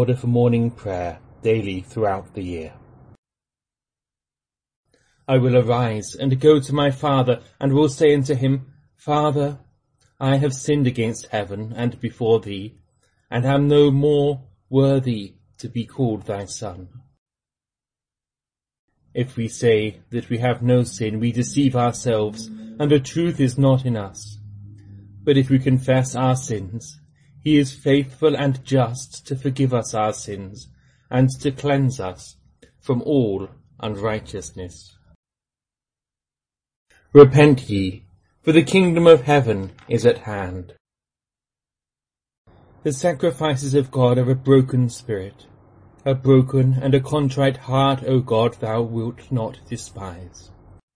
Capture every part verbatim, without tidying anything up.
order for morning prayer daily throughout the year. I will arise and go to my father, and will say unto him, Father, I have sinned against heaven and before thee, and am no more worthy to be called thy son. If we say that we have no sin, we deceive ourselves, and the truth is not in us. But if we confess our sins, he is faithful and just to forgive us our sins, and to cleanse us from all unrighteousness. Repent ye, for the kingdom of heaven is at hand. The sacrifices of God are a broken spirit. A broken and a contrite heart, O God, thou wilt not despise.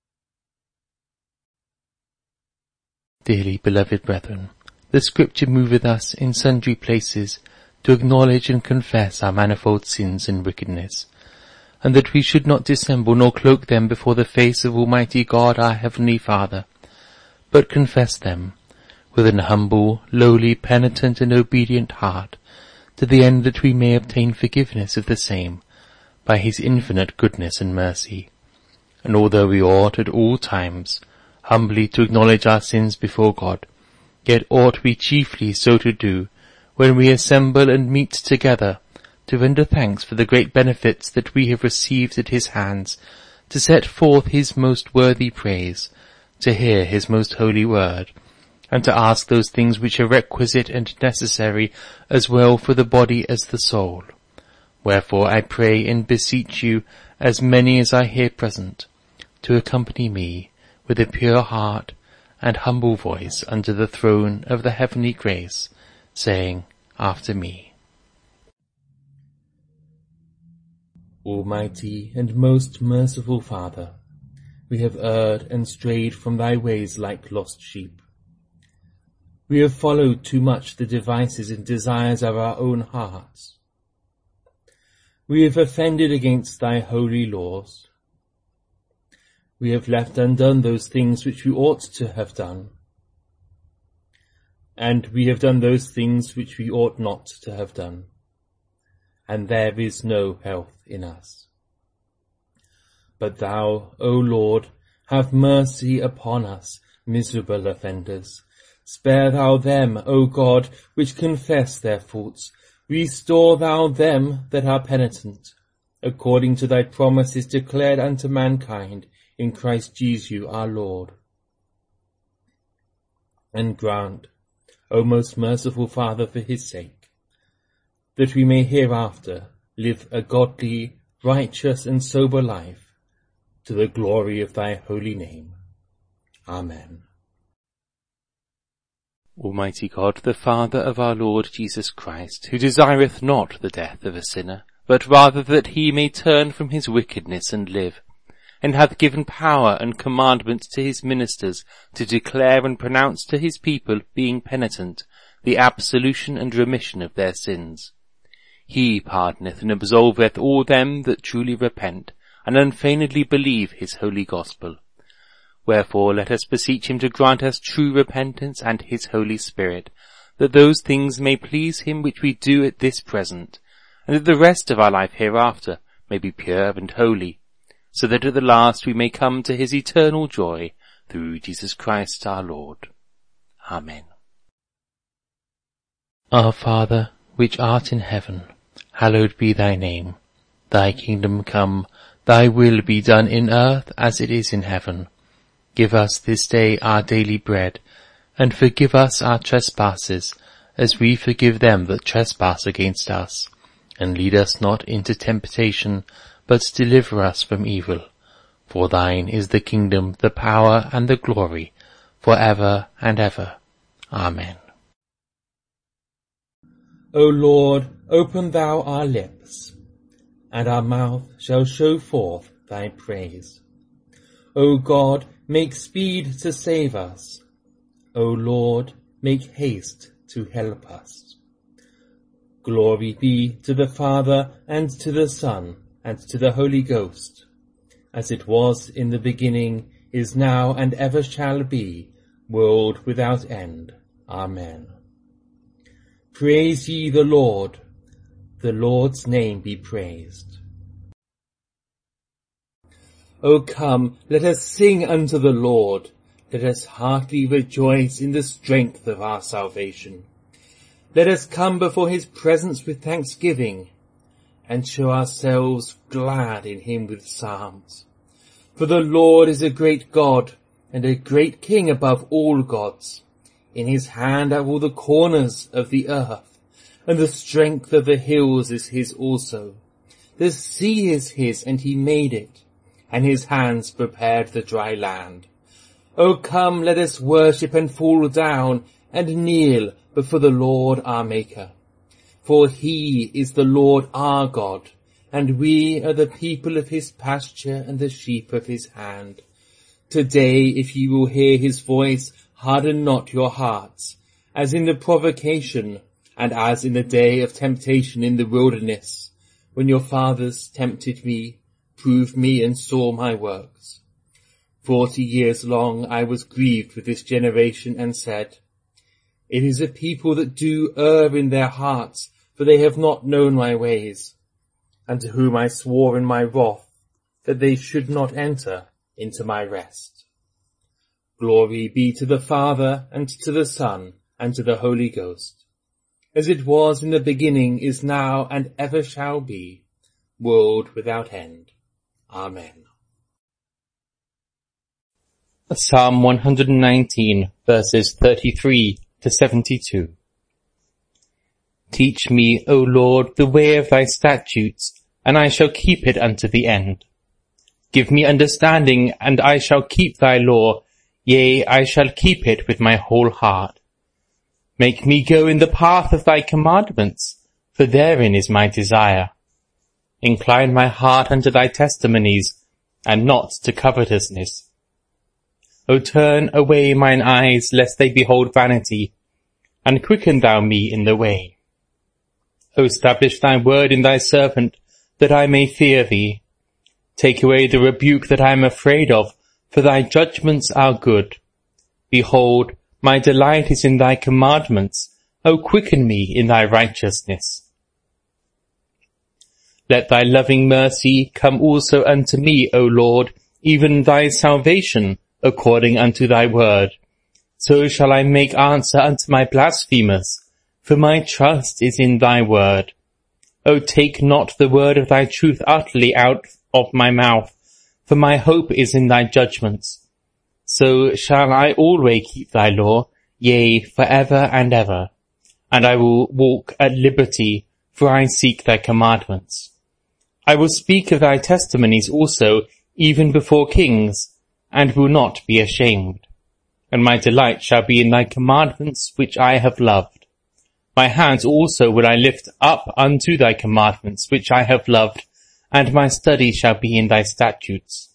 Dearly beloved brethren, the Scripture moveth us in sundry places to acknowledge and confess our manifold sins and wickedness, and that we should not dissemble nor cloak them before the face of Almighty God our Heavenly Father, but confess them with an humble, lowly, penitent and obedient heart, to the end that we may obtain forgiveness of the same by his infinite goodness and mercy. And although we ought at all times humbly to acknowledge our sins before God, yet ought we chiefly so to do when we assemble and meet together to render thanks for the great benefits that we have received at his hands, to set forth his most worthy praise, to hear his most holy word, and to ask those things which are requisite and necessary as well for the body as the soul. Wherefore I pray and beseech you, as many as are here present, to accompany me with a pure heart and humble voice unto the throne of the heavenly grace, saying after me, Almighty and most merciful Father, we have erred and strayed from thy ways like lost sheep. We have followed too much the devices and desires of our own hearts. We have offended against thy holy laws. We have left undone those things which we ought to have done. And we have done those things which we ought not to have done. And there is no health in us. But thou, O Lord, have mercy upon us, miserable offenders. Spare thou them, O God, which confess their faults. Restore thou them that are penitent, according to thy promises declared unto mankind in Christ Jesus our Lord. And grant, O most merciful Father, for his sake, that we may hereafter live a godly, righteous, and sober life, to the glory of thy holy name. Amen. Almighty God, the Father of our Lord Jesus Christ, who desireth not the death of a sinner, but rather that he may turn from his wickedness and live, and hath given power and commandment to his ministers to declare and pronounce to his people, being penitent, the absolution and remission of their sins. He pardoneth and absolveth all them that truly repent, and unfeignedly believe his holy gospel. Wherefore let us beseech him to grant us true repentance and his Holy Spirit, that those things may please him which we do at this present, and that the rest of our life hereafter may be pure and holy, so that at the last we may come to his eternal joy, through Jesus Christ our Lord. Amen. Our Father, which art in heaven, hallowed be thy name. Thy kingdom come, thy will be done in earth as it is in heaven. Give us this day our daily bread, and forgive us our trespasses, as we forgive them that trespass against us. And lead us not into temptation, but deliver us from evil. For thine is the kingdom, the power, and the glory, for ever and ever. Amen. O Lord, open thou our lips, and our mouth shall show forth thy praise. O God, make speed to save us. O Lord, make haste to help us. Glory be to the Father, and to the Son, and to the Holy Ghost, as it was in the beginning, is now, and ever shall be, world without end. Amen. Praise ye the Lord. The Lord's name be praised. O come, let us sing unto the Lord. Let us heartily rejoice in the strength of our salvation. Let us come before his presence with thanksgiving, and show ourselves glad in him with psalms. For the Lord is a great God, and a great King above all gods. In his hand are all the corners of the earth, and the strength of the hills is his also. The sea is his, and he made it, and his hands prepared the dry land. O come, let us worship and fall down, and kneel before the Lord our Maker. For he is the Lord our God, and we are the people of his pasture and the sheep of his hand. Today, if ye will hear his voice, harden not your hearts, as in the provocation, and as in the day of temptation in the wilderness, when your fathers tempted me, proved me, and saw my works. Forty years long I was grieved with this generation, and said, It is a people that do err in their hearts, for they have not known my ways, and to whom I swore in my wrath that they should not enter into my rest. Glory be to the Father, and to the Son, and to the Holy Ghost, as it was in the beginning, is now, and ever shall be, world without end. Amen. Psalm one hundred nineteen, verses thirty-three to seventy-two. Teach me, O Lord, the way of thy statutes, and I shall keep it unto the end. Give me understanding, and I shall keep thy law, yea, I shall keep it with my whole heart. Make me go in the path of thy commandments, for therein is my desire. Incline my heart unto thy testimonies, and not to covetousness. O turn away mine eyes, lest they behold vanity, and quicken thou me in the way. O establish thy word in thy servant, that I may fear thee. Take away the rebuke that I am afraid of, for thy judgments are good. Behold, my delight is in thy commandments. O quicken me in thy righteousness. Let thy loving mercy come also unto me, O Lord, even thy salvation, according unto thy word. So shall I make answer unto my blasphemers, for my trust is in thy word. O take not the word of thy truth utterly out of my mouth, for my hope is in thy judgments. So shall I always keep thy law, yea, for ever and ever. And I will walk at liberty, for I seek thy commandments. I will speak of thy testimonies also, even before kings, and will not be ashamed. And my delight shall be in thy commandments which I have loved. My hands also will I lift up unto thy commandments which I have loved, and my study shall be in thy statutes.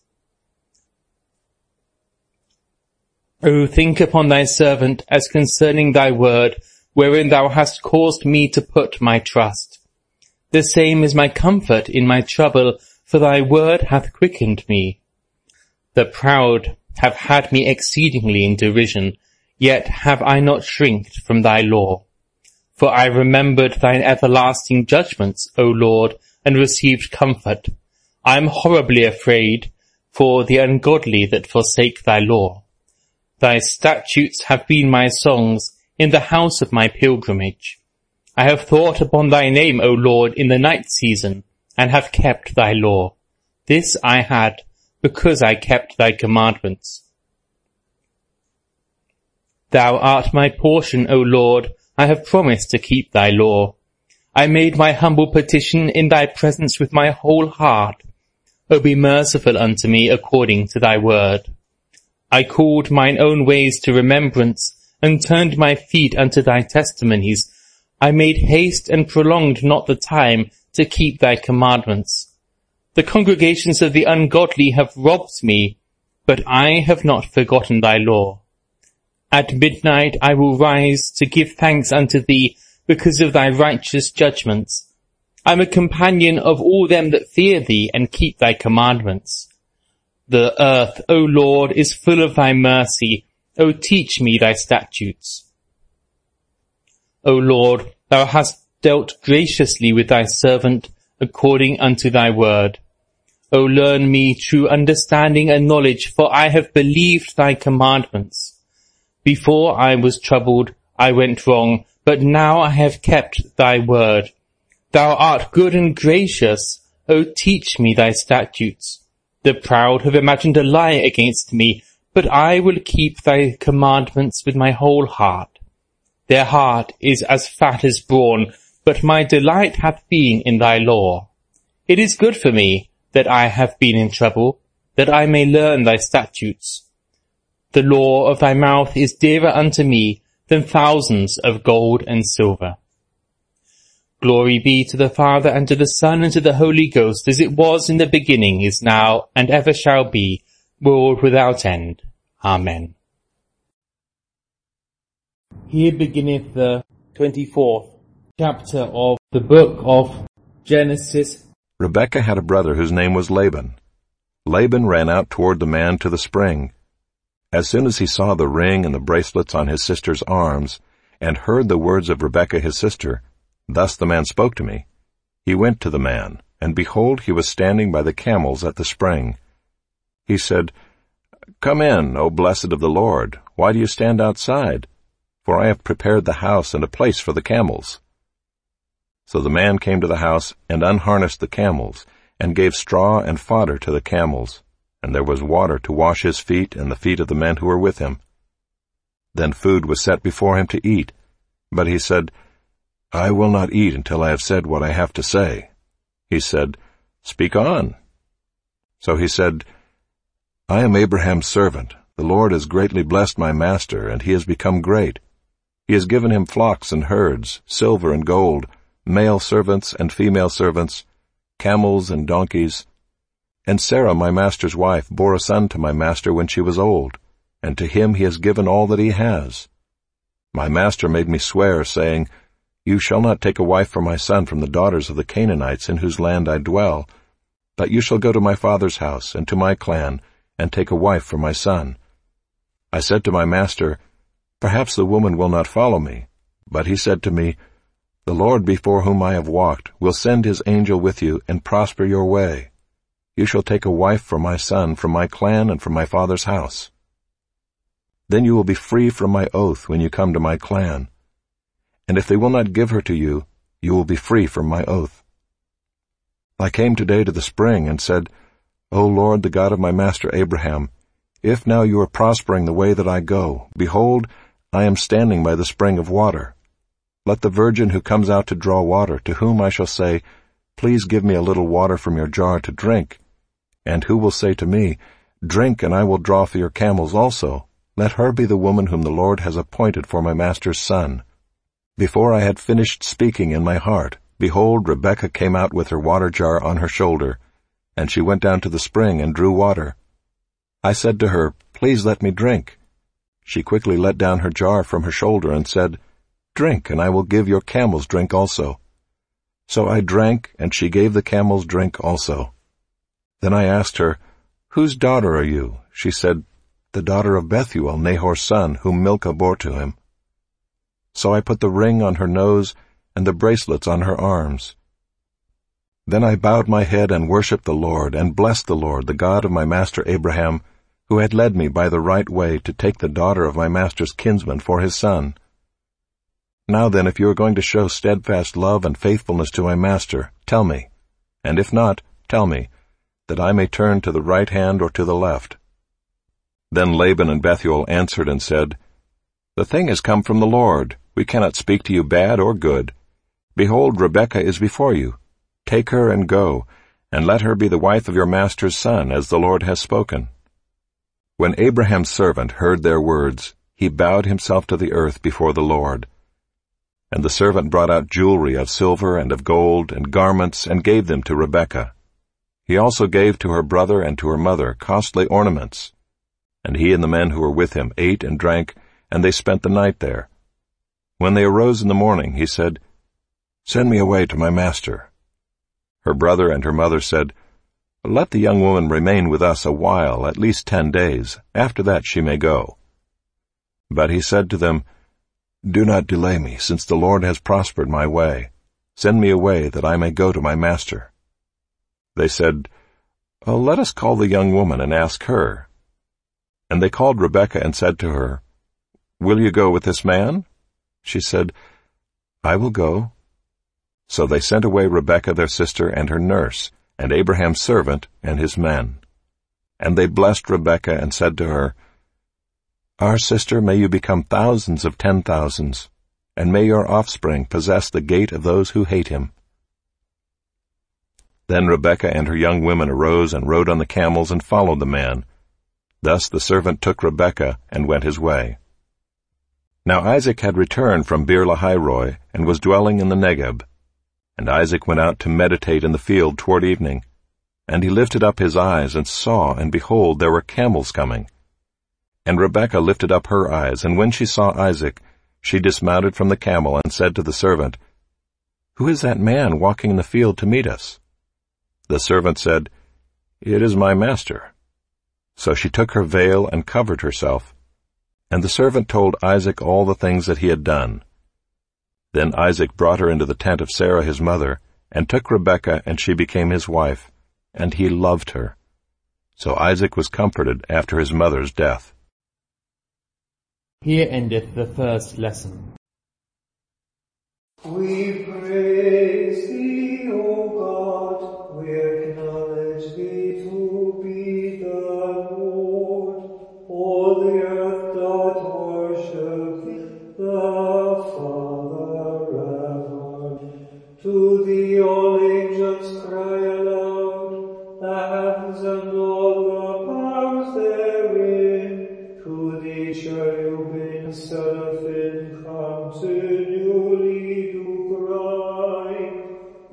O think upon thy servant as concerning thy word, wherein thou hast caused me to put my trust. The same is my comfort in my trouble, for thy word hath quickened me. The proud have had me exceedingly in derision, yet have I not shrinked from thy law. For I remembered thine everlasting judgments, O Lord, and received comfort. I am horribly afraid for the ungodly that forsake thy law. Thy statutes have been my songs in the house of my pilgrimage. I have thought upon thy name, O Lord, in the night season, and have kept thy law. This I had, because I kept thy commandments. Thou art my portion, O Lord, I have promised to keep thy law. I made my humble petition in thy presence with my whole heart. O be merciful unto me according to thy word. I called mine own ways to remembrance, and turned my feet unto thy testimonies. I made haste and prolonged not the time to keep thy commandments. The congregations of the ungodly have robbed me, but I have not forgotten thy law. At midnight I will rise to give thanks unto thee because of thy righteous judgments. I am a companion of all them that fear thee and keep thy commandments. The earth, O Lord, is full of thy mercy. O teach me thy statutes. O Lord, thou hast dealt graciously with thy servant according unto thy word. O learn me true understanding and knowledge, for I have believed thy commandments. Before I was troubled, I went wrong, but now I have kept thy word. Thou art good and gracious, O teach me thy statutes. The proud have imagined a lie against me, but I will keep thy commandments with my whole heart. Their heart is as fat as brawn, but my delight hath been in thy law. It is good for me that I have been in trouble, that I may learn thy statutes. The law of thy mouth is dearer unto me than thousands of gold and silver. Glory be to the Father, and to the Son, and to the Holy Ghost, as it was in the beginning, is now, and ever shall be, world without end. Amen. Here beginneth the twenty-fourth chapter of the book of Genesis. Rebekah had a brother whose name was Laban. Laban ran out toward the man to the spring. As soon as he saw the ring and the bracelets on his sister's arms, and heard the words of Rebekah his sister, "Thus the man spoke to me," he went to the man, and behold, he was standing by the camels at the spring. He said, "Come in, O blessed of the Lord. Why do you stand outside? For I have prepared the house and a place for the camels." So the man came to the house and unharnessed the camels, and gave straw and fodder to the camels, and there was water to wash his feet and the feet of the men who were with him. Then food was set before him to eat, but he said, "I will not eat until I have said what I have to say." He said, "Speak on." So he said, "I am Abraham's servant. The Lord has greatly blessed my master, and he has become great. He has given him flocks and herds, silver and gold, male servants and female servants, camels and donkeys. And Sarah, my master's wife, bore a son to my master when she was old, and to him he has given all that he has. My master made me swear, saying, 'You shall not take a wife for my son from the daughters of the Canaanites in whose land I dwell, but you shall go to my father's house and to my clan, and take a wife for my son.' I said to my master, 'Perhaps the woman will not follow me.' But he said to me, 'The Lord before whom I have walked will send his angel with you and prosper your way. You shall take a wife for my son from my clan and from my father's house. Then you will be free from my oath when you come to my clan. And if they will not give her to you, you will be free from my oath.' I came today to the spring and said, 'O Lord, the God of my master Abraham, if now you are prospering the way that I go, behold, I am standing by the spring of water. Let the virgin who comes out to draw water, to whom I shall say, Please give me a little water from your jar to drink, and who will say to me, Drink, and I will draw for your camels also, let her be the woman whom the Lord has appointed for my master's son.' Before I had finished speaking in my heart, behold, Rebekah came out with her water jar on her shoulder, and she went down to the spring and drew water. I said to her, Please let me drink. She quickly let down her jar from her shoulder and said, Drink, and I will give your camels drink also. So I drank, and she gave the camels drink also. Then I asked her, Whose daughter are you? She said, The daughter of Bethuel, Nahor's son, whom Milcah bore to him. So I put the ring on her nose and the bracelets on her arms. Then I bowed my head and worshipped the Lord, and blessed the Lord, the God of my master Abraham, who had led me by the right way to take the daughter of my master's kinsman for his son. Now then, if you are going to show steadfast love and faithfulness to my master, tell me, and if not, tell me, that I may turn to the right hand or to the left." Then Laban and Bethuel answered and said, "The thing has come from the Lord. We cannot speak to you bad or good. Behold, Rebekah is before you. Take her and go, and let her be the wife of your master's son, as the Lord has spoken." When Abraham's servant heard their words, he bowed himself to the earth before the Lord. And the servant brought out jewelry of silver and of gold and garments and gave them to Rebekah. He also gave to her brother and to her mother costly ornaments. And he and the men who were with him ate and drank, and they spent the night there. When they arose in the morning, he said, "Send me away to my master." Her brother and her mother said, "Let the young woman remain with us a while, at least ten days. After that she may go." But he said to them, "Do not delay me, since the Lord has prospered my way. Send me away, that I may go to my master." They said, "Oh, let us call the young woman and ask her." And they called Rebekah and said to her, "Will you go with this man?" She said, "I will go." So they sent away Rebekah their sister and her nurse, and Abraham's servant and his men. And they blessed Rebekah and said to her, "Our sister, may you become thousands of ten thousands, and may your offspring possess the gate of those who hate him." Then Rebekah and her young women arose and rode on the camels and followed the man. Thus the servant took Rebekah and went his way. Now Isaac had returned from Beer-lahai-roi and was dwelling in the Negeb. And Isaac went out to meditate in the field toward evening. And he lifted up his eyes and saw, and behold, there were camels coming. And Rebekah lifted up her eyes, and when she saw Isaac, she dismounted from the camel and said to the servant, "Who is that man walking in the field to meet us?" The servant said, "It is my master." So she took her veil and covered herself. And the servant told Isaac all the things that he had done. Then Isaac brought her into the tent of Sarah his mother, and took Rebekah, and she became his wife, and he loved her. So Isaac was comforted after his mother's death. Here endeth the first lesson. We praise thee, O God, we acknowledge thee to be the Lord. All the earth doth worship thee, the Father ever. To thee all angels cry aloud, the heavens and all the powers therein. To thee cherubim and seraphim continually do cry,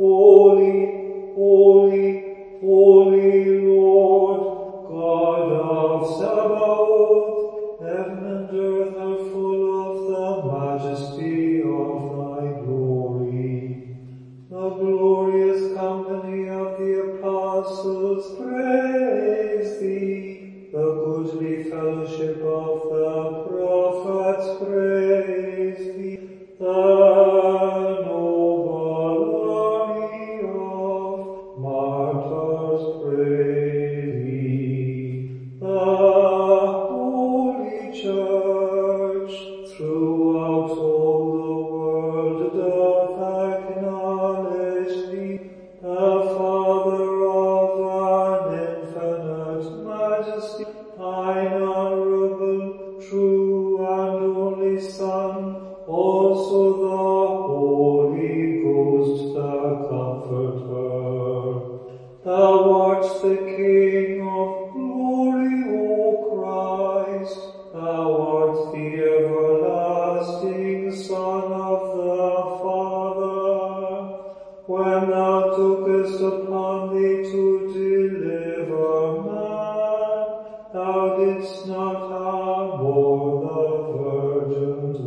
Holy, holy, holy Lord, God of Sabaoth. Heaven and earth are full of the majesty of thy glory. The glorious company of the apostles praise thee. The goodly fellowship of the prophets praise thee. The noble army of martyrs praise thee. The holy church throughout all the world doth acknowledge thee, the Father of an infinite majesty, thine honorable, true, and only Son, also the Holy Ghost, the Comforter. Thou art the King of glory, O Christ. Thou art the everlasting Son of the Father. When thou tookest upon thee to deliver man, thou didst not abhor the virgin's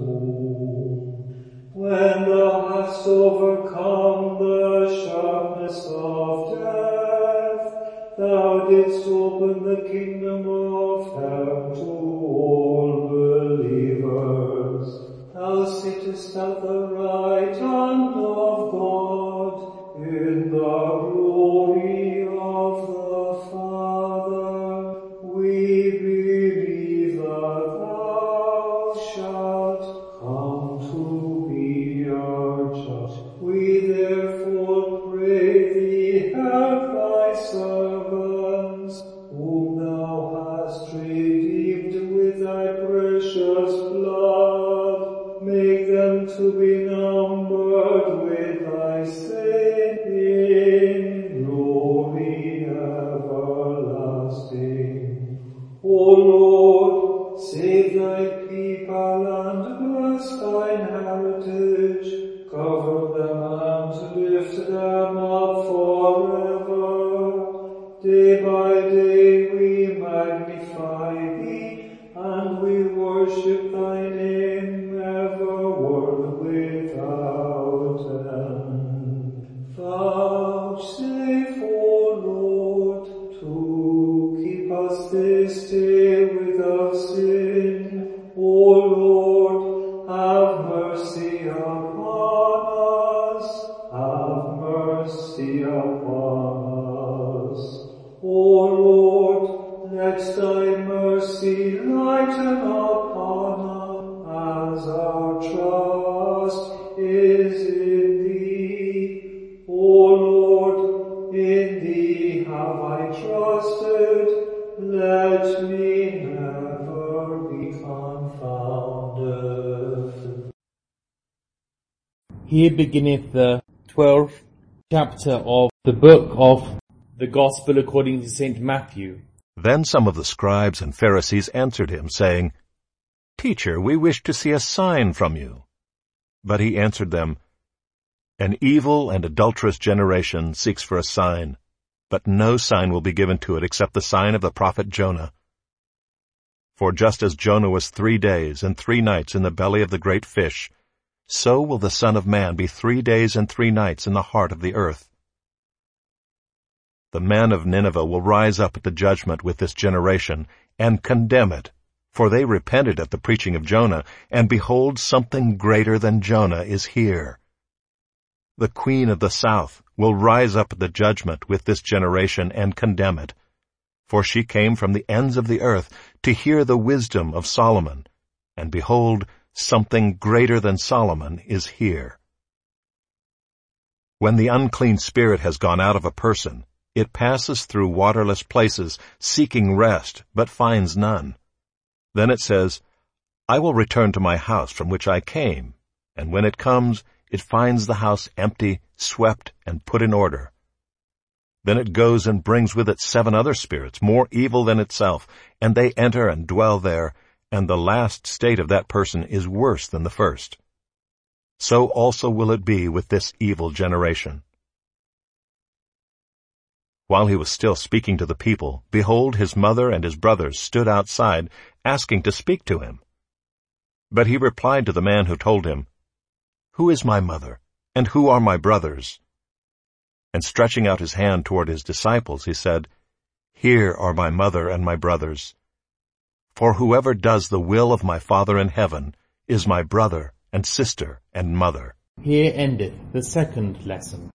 womb. When thou hast overcome the sharpness of death, thou didst open the kingdom of heaven to all believers. Thou sittest at the right hand of God in the glory of the Father. We believe that thou shalt come to be our judge. We therefore pray thee, help thy servants, whom thou hast redeemed with thy precious blood. Make them to be numbered with thy saints in glory everlasting. O Lord, save thy people and bless thine heritage. Cover them and lift them up forever. Day by day we magnify thee, and we worship thy name ever, world without end. Vouchsafe, O Lord, to keep us this day without sin. O Lord, have mercy upon us. upon us. O Lord, let thy mercy lighten upon us, as our trust is in thee. O Lord, in thee have I trusted, let me never be confounded. Here beginneth the twelfth chapter of the book of the Gospel according to Saint Matthew. Then some of the scribes and Pharisees answered him, saying, Teacher, we wish to see a sign from you. But he answered them, An evil and adulterous generation seeks for a sign, but no sign will be given to it except the sign of the prophet Jonah. For just as Jonah was three days and three nights in the belly of the great fish, so will the Son of Man be three days and three nights in the heart of the earth. The men of Nineveh will rise up at the judgment with this generation and condemn it, for they repented at the preaching of Jonah, and behold, something greater than Jonah is here. The queen of the south will rise up at the judgment with this generation and condemn it, for she came from the ends of the earth to hear the wisdom of Solomon, and behold, something greater than Solomon is here. When the unclean spirit has gone out of a person, it passes through waterless places, seeking rest, but finds none. Then it says, I will return to my house from which I came, and when it comes, it finds the house empty, swept, and put in order. Then it goes and brings with it seven other spirits, more evil than itself, and they enter and dwell there, and the last state of that person is worse than the first. So also will it be with this evil generation. While he was still speaking to the people, behold, his mother and his brothers stood outside, asking to speak to him. But he replied to the man who told him, Who is my mother, and who are my brothers? And stretching out his hand toward his disciples, he said, Here are my mother and my brothers. For whoever does the will of my Father in heaven is my brother and sister and mother. Here endeth the second lesson.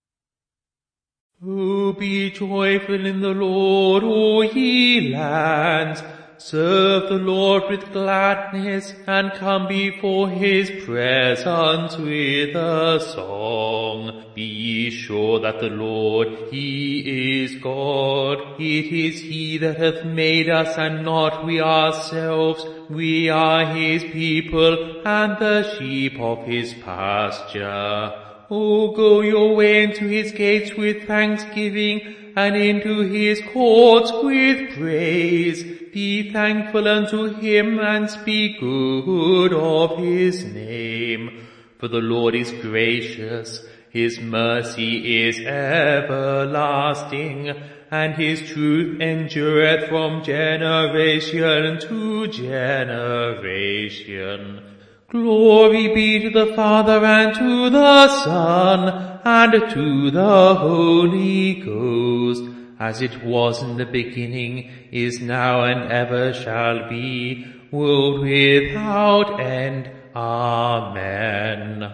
Oh, be joyful in the Lord, O ye lands. Serve the Lord with gladness, and come before his presence with a song. Be ye sure that the Lord, he is God. It is he that hath made us, and not we ourselves. We are his people, and the sheep of his pasture. O go your way into his gates with thanksgiving, and into his courts with praise. Be thankful unto him, and speak good of his name. For the Lord is gracious, his mercy is everlasting, and his truth endureth from generation to generation. Glory be to the Father, and to the Son, and to the Holy Ghost, as it was in the beginning, is now, and ever shall be, world without end. Amen.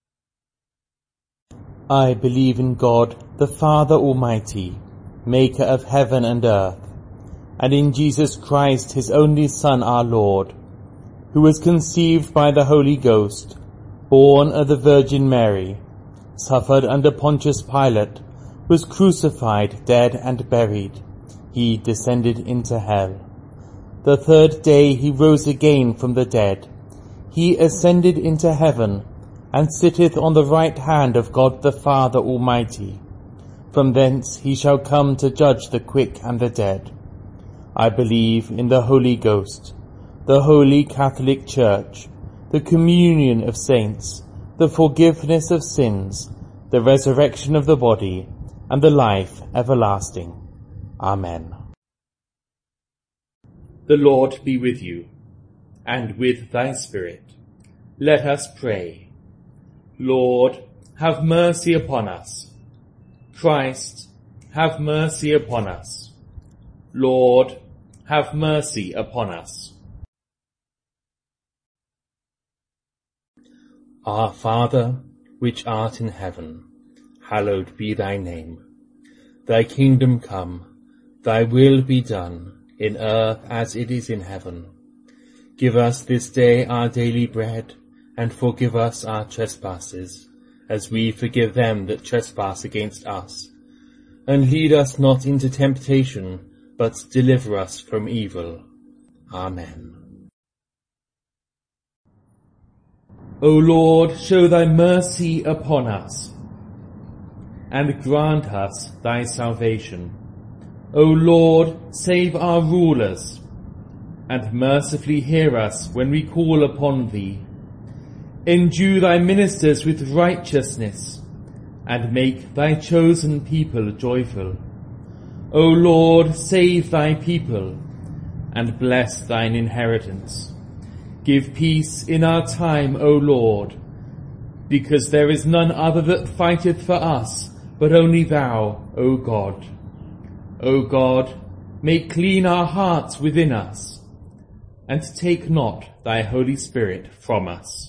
I believe in God, the Father Almighty, maker of heaven and earth, and in Jesus Christ, his only Son, our Lord, who was conceived by the Holy Ghost, born of the Virgin Mary, suffered under Pontius Pilate, was crucified, dead, and buried. He descended into hell. The third day he rose again from the dead. He ascended into heaven, and sitteth on the right hand of God the Father Almighty. From thence he shall come to judge the quick and the dead. I believe in the Holy Ghost, the Holy Catholic Church, the communion of saints, the forgiveness of sins, the resurrection of the body, and the life everlasting. Amen. The Lord be with you, and with thy spirit. Let us pray. Lord, have mercy upon us. Christ, have mercy upon us. Lord, have mercy upon us. Our Father, which art in heaven, hallowed be thy name. Thy kingdom come, thy will be done, in earth as it is in heaven. Give us this day our daily bread, and forgive us our trespasses, as we forgive them that trespass against us. And lead us not into temptation, but deliver us from evil. Amen. O Lord, show thy mercy upon us, and grant us thy salvation. O Lord, save our rulers, and mercifully hear us when we call upon thee. Endue thy ministers with righteousness, and make thy chosen people joyful. O Lord, save thy people, and bless thine inheritance. Give peace in our time, O Lord, because there is none other that fighteth for us, but only thou, O God. O God, make clean our hearts within us, and take not thy Holy Spirit from us.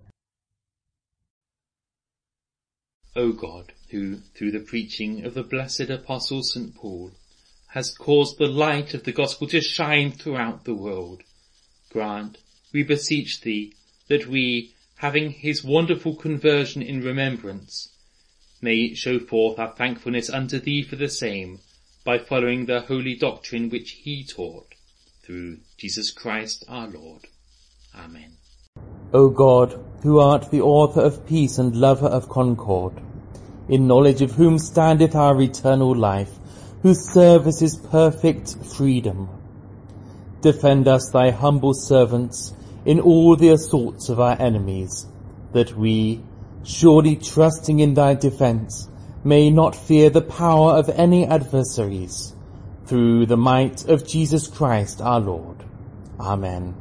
O God, who, through the preaching of the blessed Apostle Saint Paul, has caused the light of the gospel to shine throughout the world, grant, we beseech thee, that we, having his wonderful conversion in remembrance, may show forth our thankfulness unto thee for the same, by following the holy doctrine which he taught, through Jesus Christ our Lord. Amen. O God, who art the author of peace and lover of concord, in knowledge of whom standeth our eternal life, whose service is perfect freedom, defend us, thy humble servants, in all the assaults of our enemies, that we, surely trusting in thy defence, may not fear the power of any adversaries, through the might of Jesus Christ our Lord. Amen.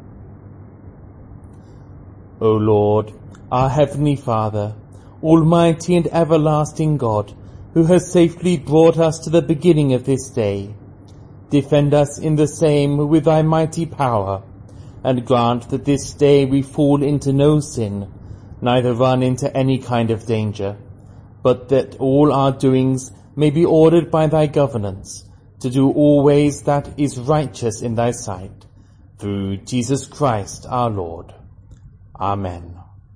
O Lord, our heavenly Father, almighty and everlasting God, who has safely brought us to the beginning of this day, defend us in the same with thy mighty power, and grant that this day we fall into no sin, neither run into any kind of danger, but that all our doings may be ordered by thy governance, to do always that is righteous in thy sight, through Jesus Christ our Lord. Amen.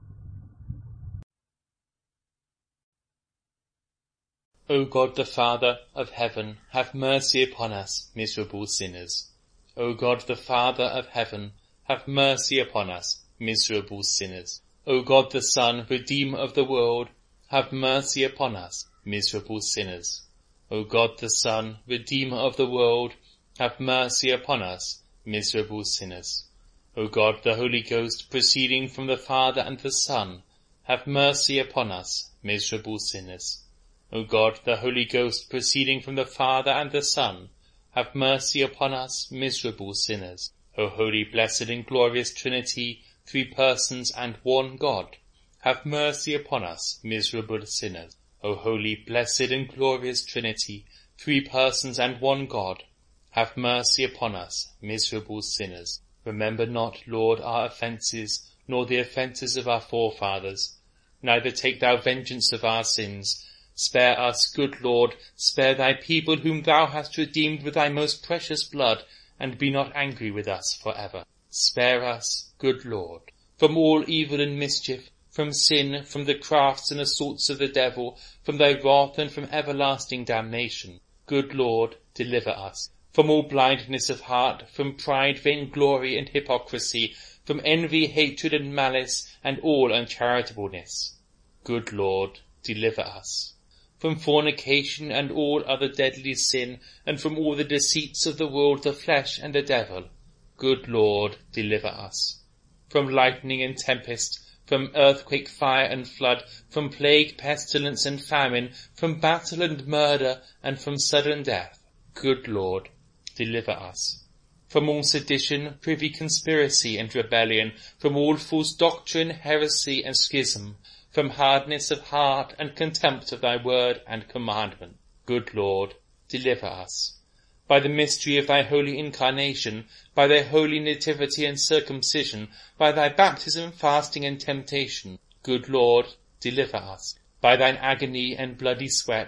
O God the Father of heaven, have mercy upon us, miserable sinners. O God the Father of heaven, have mercy upon us, miserable sinners. O God the Son, Redeemer of the world, have mercy upon us, miserable sinners. O God the Son, Redeemer of the world, have mercy upon us, miserable sinners. O God the Holy Ghost, proceeding from the Father and the Son, have mercy upon us, miserable sinners. O God the Holy Ghost, proceeding from the Father and the Son, have mercy upon us, miserable sinners. O holy, blessed and glorious Trinity, three persons and one God, have mercy upon us, miserable sinners. O holy, blessed and glorious Trinity, three persons and one God, have mercy upon us, miserable sinners. Remember not, Lord, our offences, nor the offences of our forefathers. Neither take thou vengeance of our sins. Spare us, good Lord, spare thy people whom thou hast redeemed with thy most precious blood, and be not angry with us for ever. Spare us, good Lord, from all evil and mischief, from sin, from the crafts and assaults of the devil, from thy wrath and from everlasting damnation. Good Lord, deliver us from all blindness of heart, from pride, vainglory, and hypocrisy, from envy, hatred, and malice, and all uncharitableness. Good Lord, deliver us from fornication and all other deadly sin, and from all the deceits of the world, the flesh, and the devil. Good Lord, deliver us from lightning and tempest, from earthquake, fire, and flood, from plague, pestilence, and famine, from battle and murder, and from sudden death. Good Lord, deliver us from all sedition, privy conspiracy, and rebellion, from all false doctrine, heresy, and schism, from hardness of heart and contempt of thy word and commandment. Good Lord, deliver us by the mystery of thy holy incarnation, by thy holy nativity and circumcision, by thy baptism, fasting, and temptation. Good Lord, deliver us by thine agony and bloody sweat,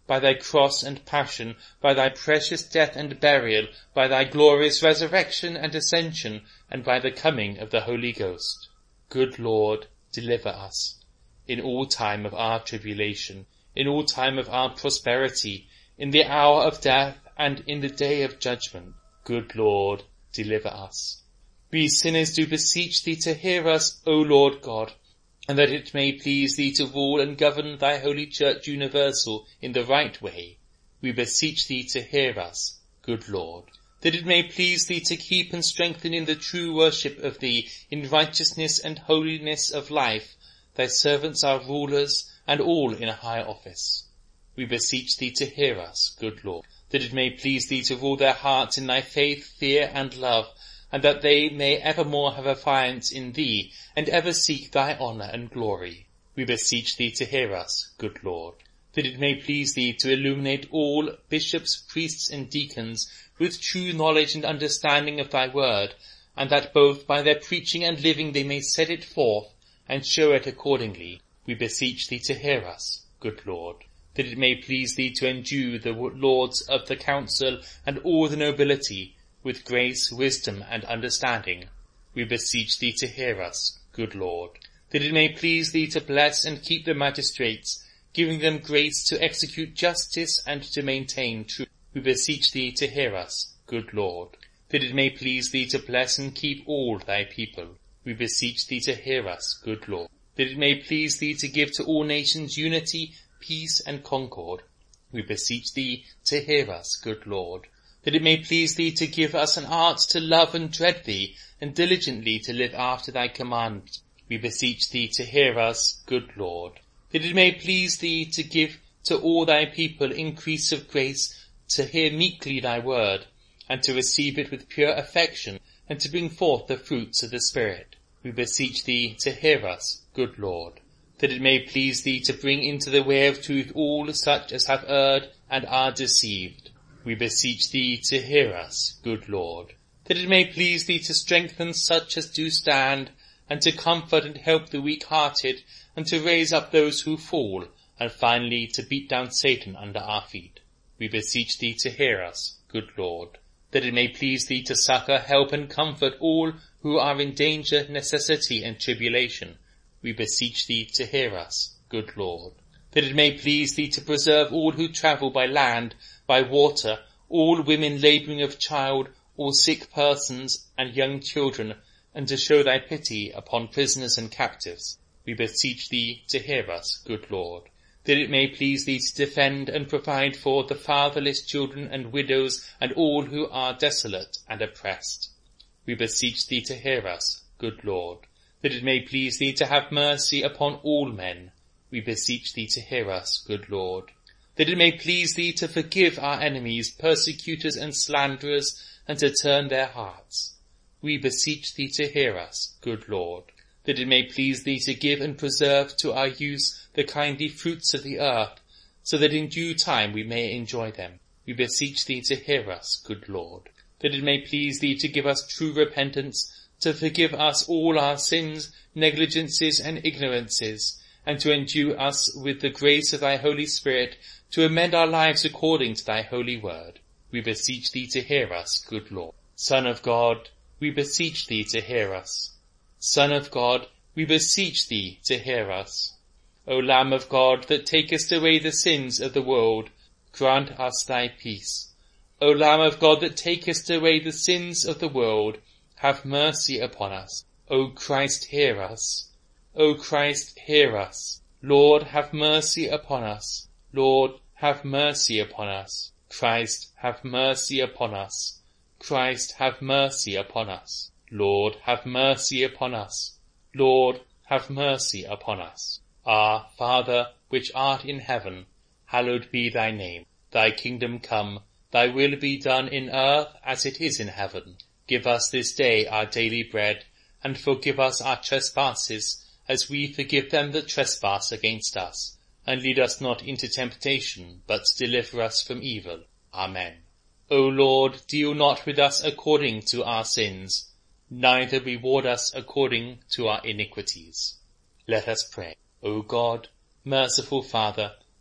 by thy cross and passion, by thy precious death and burial, by thy glorious resurrection and ascension, and by the coming of the Holy Ghost. Good Lord, deliver us. In all time of our tribulation, in all time of our prosperity, in the hour of death and in the day of judgment, good Lord, deliver us. We sinners do beseech thee to hear us, O Lord God, and that it may please thee to rule and govern thy holy church universal in the right way. We beseech thee to hear us, good Lord, that it may please thee to keep and strengthen in the true worship of thee, in righteousness and holiness of life, thy servants our rulers, and all in a high office. We beseech thee to hear us, good Lord, that it may please thee to rule their hearts in thy faith, fear, and love, and that they may evermore have affiance in thee, and ever seek thy honour and glory. We beseech thee to hear us, good Lord, that it may please thee to illuminate all bishops, priests, and deacons with true knowledge and understanding of thy word, and that both by their preaching and living they may set it forth, and show it accordingly. We beseech thee to hear us, good Lord, that it may please thee to endue the lords of the council and all the nobility with grace, wisdom, and understanding. We beseech thee to hear us, good Lord, that it may please thee to bless and keep the magistrates, giving them grace to execute justice and to maintain truth. We beseech thee to hear us, good Lord, that it may please thee to bless and keep all thy people. We beseech thee to hear us, good Lord, that it may please thee to give to all nations unity, peace, and concord. We beseech thee to hear us, good Lord, that it may please thee to give us an art to love and dread thee, and diligently to live after thy commandments. We beseech thee to hear us, good Lord, that it may please thee to give to all thy people increase of grace, to hear meekly thy word, and to receive it with pure affection, and to bring forth the fruits of the Spirit. We beseech thee to hear us, good Lord, that it may please thee to bring into the way of truth all such as have erred and are deceived. We beseech thee to hear us, good Lord, that it may please thee to strengthen such as do stand, and to comfort and help the weak-hearted, and to raise up those who fall, and finally to beat down Satan under our feet. We beseech thee to hear us, good Lord, that it may please thee to succour, help, and comfort all who are in danger, necessity, and tribulation. We beseech thee to hear us, good Lord, that it may please thee to preserve all who travel by land, by water, all women labouring of child, all sick persons, and young children, and to show thy pity upon prisoners and captives. We beseech thee to hear us, good Lord, that it may please thee to defend and provide for the fatherless children and widows and all who are desolate and oppressed. We beseech thee to hear us, good Lord, that it may please thee to have mercy upon all men. We beseech thee to hear us, good Lord, that it may please thee to forgive our enemies, persecutors, and slanderers, and to turn their hearts. We beseech thee to hear us, good Lord, that it may please thee to give and preserve to our use the kindly fruits of the earth, so that in due time we may enjoy them. We beseech thee to hear us, good Lord, that it may please thee to give us true repentance, to forgive us all our sins, negligences, and ignorances, and to endue us with the grace of thy Holy Spirit, to amend our lives according to thy holy word. We beseech thee to hear us, good Lord. Son of God, we beseech thee to hear us. Son of God, we beseech thee to hear us. O Lamb of God, that takest away the sins of the world, grant us thy peace. O Lamb of God, that takest away the sins of the world, have mercy upon us. O Christ, hear us. O Christ, hear us. Lord, have mercy upon us. Lord, have mercy upon us. Christ, have mercy upon us. Christ, have mercy upon us. Lord, have mercy upon us. Lord, have mercy upon us. Our Father, which art in heaven, hallowed be thy name. Thy kingdom come, thy will be done in earth as it is in heaven. Give us this day our daily bread, and forgive us our trespasses, as we forgive them that trespass against us. And lead us not into temptation, but deliver us from evil. Amen. O Lord, deal not with us according to our sins, neither reward us according to our iniquities. Let us pray. O God, merciful Father,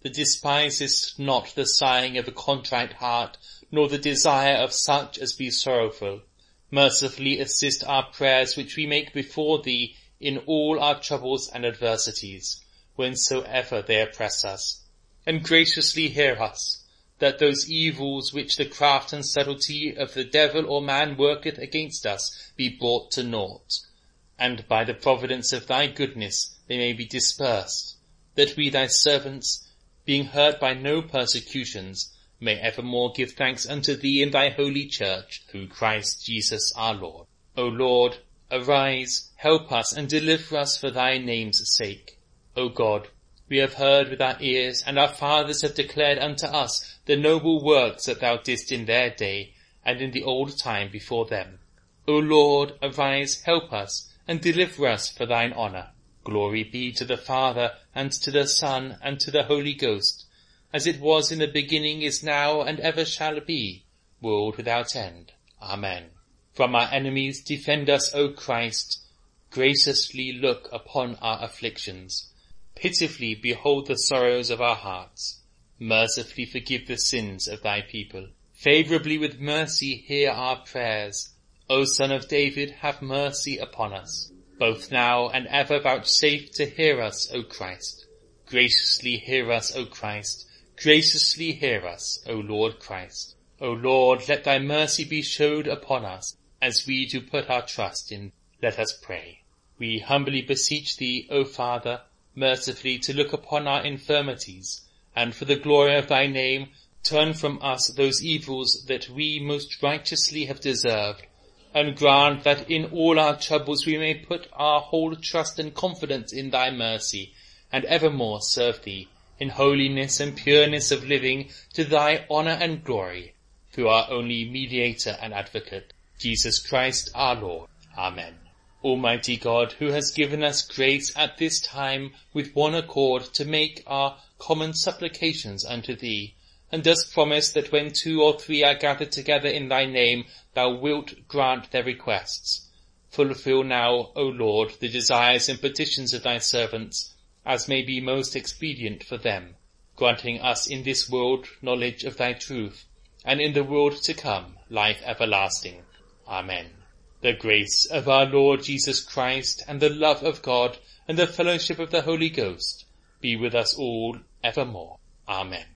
that despisest not the sighing of a contrite heart, nor the desire of such as be sorrowful. Mercifully assist our prayers which we make before thee in all our troubles and adversities, whensoever they oppress us. And graciously hear us, that those evils which the craft and subtlety of the devil or man worketh against us be brought to naught, and by the providence of thy goodness they may be dispersed, that we thy servants, being hurt by no persecutions, may evermore give thanks unto thee in thy holy church, through Christ Jesus our Lord. O Lord, arise, help us, and deliver us for thy name's sake. O God, we have heard with our ears, and our fathers have declared unto us the noble works that thou didst in their day, and in the old time before them. O Lord, arise, help us, and deliver us for thine honour. Glory be to the Father, and to the Son, and to the Holy Ghost, as it was in the beginning, is now, and ever shall be, world without end. Amen. From our enemies defend us, O Christ. Graciously look upon our afflictions. Pitifully behold the sorrows of our hearts. Mercifully forgive the sins of thy people. Favourably with mercy hear our prayers. O Son of David, have mercy upon us. Both now and ever vouchsafe to hear us, O Christ. Graciously hear us, O Christ. Graciously hear us, O Lord Christ. O Lord, let thy mercy be showed upon us, as we do put our trust in. Let us pray. We humbly beseech thee, O Father, mercifully to look upon our infirmities, and for the glory of thy name, turn from us those evils that we most righteously have deserved, and grant that in all our troubles we may put our whole trust and confidence in thy mercy, and evermore serve thee in holiness and pureness of living, to thy honour and glory, through our only mediator and advocate, Jesus Christ our Lord. Amen. Almighty God, who has given us grace at this time with one accord to make our common supplications unto thee, and dost promise that when two or three are gathered together in thy name, thou wilt grant their requests. Fulfill now, O Lord, the desires and petitions of thy servants, as may be most expedient for them, granting us in this world knowledge of thy truth, and in the world to come life everlasting. Amen. The grace of our Lord Jesus Christ, and the love of God, and the fellowship of the Holy Ghost, be with us all evermore. Amen.